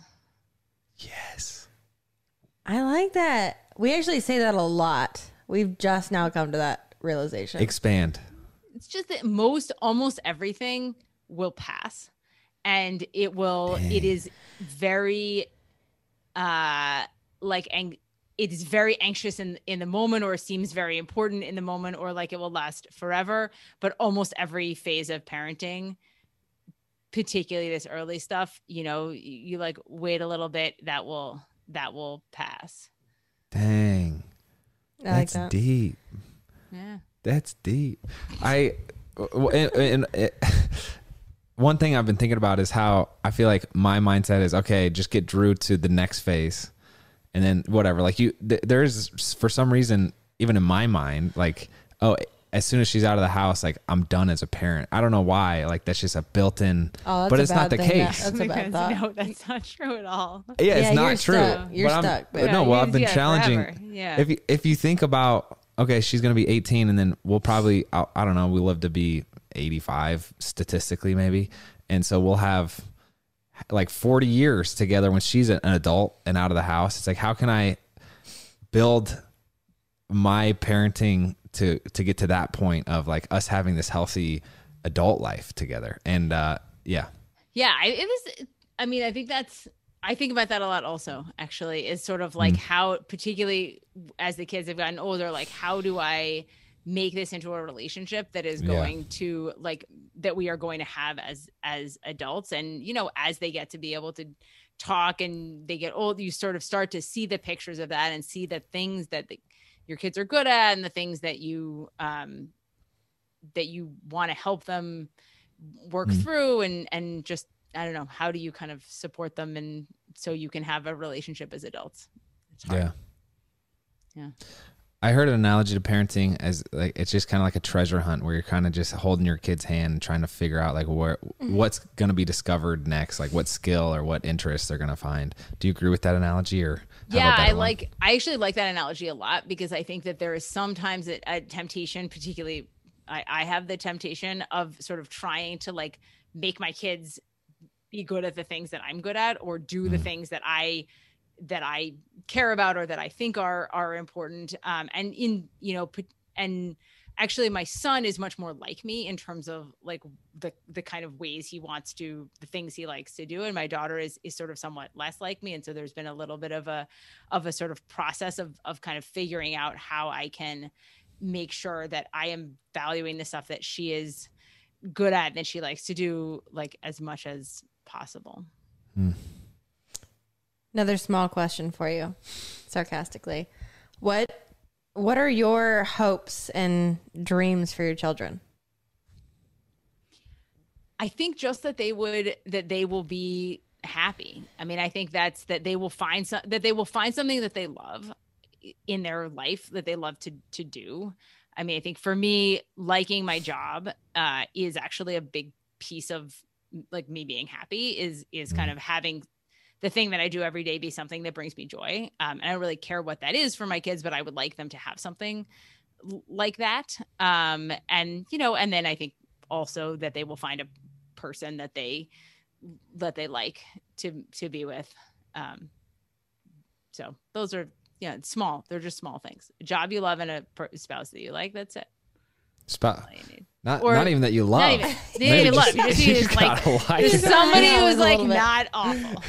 Yes. I like that. We actually say that a lot. We've just now come to that realization. Expand. It's just that most almost everything will pass and it will it is very uh like ang- it is very anxious in in the moment or seems very important in the moment or like it will last forever, but almost every phase of parenting, particularly this early stuff, you know, you, you like wait a little bit, that will that will pass. Dang. I like That's that. deep. Yeah. That's deep. I and, and, and one thing I've been thinking about is how I feel like my mindset is okay. Just get Drew to the next phase, and then whatever. Like you, th- there's for some reason, even in my mind, like oh, as soon as she's out of the house, like I'm done as a parent. I don't know why. Like that's just a built-in. Oh, that's but a it's not bad the thing. case. That's a bad thought. No, that's not true at all. Yeah, Yeah, it's not you're true. stuck. You're But I'm- stuck, but- no, Yeah, well, I've been yeah, challenging. forever. Yeah. If you if you think about okay, she's gonna be eighteen, and then we'll probably I, I don't know. We live to be eighty-five statistically, maybe, and so we'll have like forty years together when she's an adult and out of the house. It's like how can I build my parenting to to get to that point of like us having this healthy adult life together? And uh, yeah, Yeah, I, it was. I mean, I think that's. I think about that a lot. Also, actually, is sort of like how, particularly as the kids have gotten older, like how do I make this into a relationship that is Yeah. going to like that we are going to have as as adults, and you know, as they get to be able to talk and they get old, you sort of start to see the pictures of that and see the things that the, your kids are good at and the things that you um that you want to help them work Mm. through and and just I don't know, how do you kind of support them and so you can have a relationship as adults? It's hard. yeah. Yeah. I heard an analogy to parenting as like it's just kind of like a treasure hunt where you're kind of just holding your kid's hand and trying to figure out like where what's going to be discovered next, like what skill or what interests they're going to find. Do you agree with that analogy or have a Yeah, better I one? like I actually like that analogy a lot because I think that there is sometimes a, a temptation, particularly I, I have the temptation of sort of trying to like make my kids be good at the things that I'm good at or do the things that I that I care about or that I think are are important. Um, and in you know, p- and actually, my son is much more like me in terms of like the the kind of ways he wants to, the things he likes to do. And my daughter is is sort of somewhat less like me. And so there's been a little bit of a of a sort of process of of kind of figuring out how I can make sure that I am valuing the stuff that she is good at and that she likes to do like as much as possible. Another small question for you, sarcastically. What what are your hopes and dreams for your children? I think just that they would that they will be happy. I mean, I think that's that they will find some that they will find something that they love in their life that they love to to do. I mean, I think for me, liking my job uh, is actually a big piece of like me being happy. Is is kind of having the thing that I do every day be something that brings me joy. Um, and I don't really care what that is for my kids, but I would like them to have something l- like that. Um, and you know, and then I think also that they will find a person that they that they like to to be with. Um, so those are yeah, it's small. They're just small things. A job you love and a per- spouse that you like. That's it. Sp- That's all you need. Not, Or- not even that you love. Not even, they Maybe didn't even love. just- You just need to like gotta like just it. somebody hang out who's with a like little bit. not awful.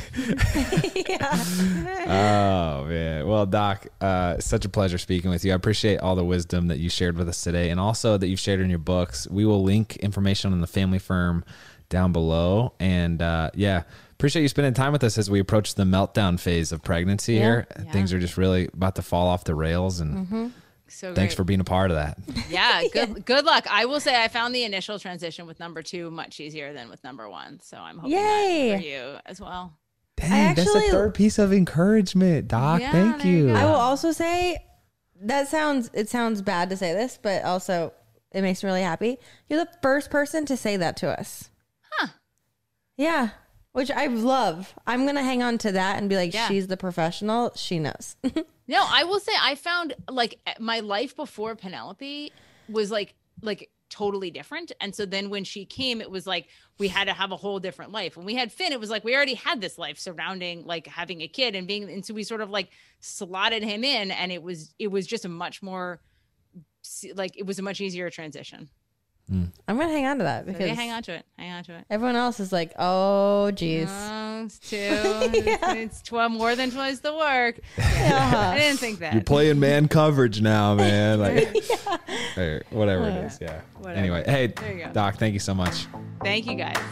yeah. Oh man. Well, Doc, uh, such a pleasure speaking with you. I appreciate all the wisdom that you shared with us today and also that you've shared in your books. We will link information on the Family Firm down below. And uh, yeah, appreciate you spending time with us as we approach the meltdown phase of pregnancy here. Yeah. Things are just really about to fall off the rails and Mm-hmm. So thanks great. for being a part of that. Yeah, good good luck. I will say I found the initial transition with number two much easier than with number one. So I'm hoping Yay. that for you as well. Dang, that's actually- the third piece of encouragement, Doc. Yeah, Thank there you you. go. I will also say that sounds it sounds bad to say this, but also it makes me really happy. You're the first person to say that to us. Huh. Yeah. Which I love. I'm gonna hang on to that and be like, Yeah. she's the professional. She knows. No, I will say I found like my life before Penelope was like like totally different. And so then when she came, it was like we had to have a whole different life. When we had Finn, it was like we already had this life surrounding like having a kid and being and so we sort of like slotted him in and it was it was just a much more like it was a much easier transition. I'm gonna hang on to that So because yeah, hang on to it. Hang on to it. everyone else is like, oh geez. Oh, it's two. It's twelve more than twice the work. I Yeah. didn't think that. You're playing man coverage now, man. Like, or whatever it is. Yeah. Whatever. Anyway, hey, There you go. Doc, thank you so much. Thank you guys.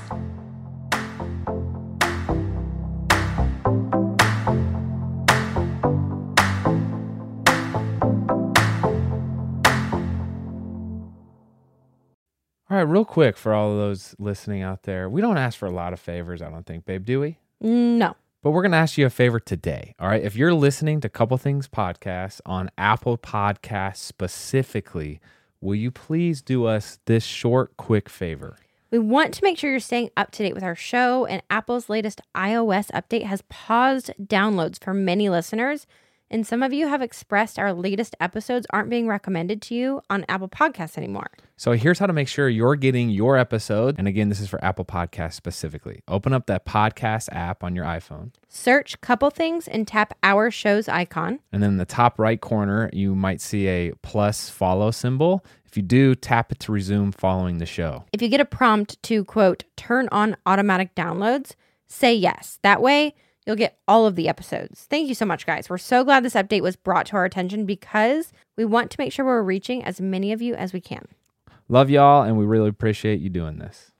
All right, real quick for all of those listening out there, we don't ask for a lot of favors, I don't think, babe, do we? No. But we're going to ask you a favor today. All right. If you're listening to Couple Things Podcast on Apple Podcasts specifically, will you please do us this short, quick favor? We want to make sure you're staying up to date with our show, and Apple's latest iOS update has paused downloads for many listeners. And some of you have expressed our latest episodes aren't being recommended to you on Apple Podcasts anymore. So here's how to make sure you're getting your episode. And again, this is for Apple Podcasts specifically. Open up that podcast app on your iPhone. Search Couple Things and tap our show's icon. And then in the top right corner, you might see a plus follow symbol. If you do, tap it to resume following the show. If you get a prompt to, quote, turn on automatic downloads, say yes. That way, you'll get all of the episodes. Thank you so much, guys. We're so glad this update was brought to our attention because we want to make sure we're reaching as many of you as we can. Love y'all, and we really appreciate you doing this.